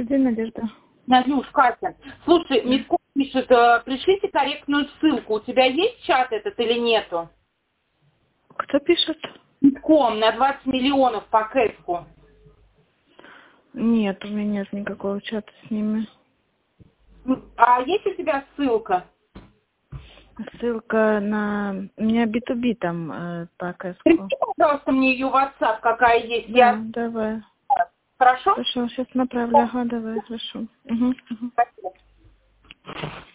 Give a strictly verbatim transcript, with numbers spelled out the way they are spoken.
Добрый день, Надежда. Надюш, Катя, слушай, Митко пишет, пришлите корректную ссылку. У тебя есть чат этот или нету? Кто пишет? Митком на двадцать миллионов по кэшку. Нет, у меня нет никакого чата с ними. А есть у тебя ссылка? Ссылка на... У меня би ту би там э, по кэску. Пришли, пожалуйста, мне ее в WhatsApp, какая есть. Да, Я... давай. Хорошо? Хорошо, сейчас направлю. Ага, давай, хорошо. Угу, угу. Спасибо.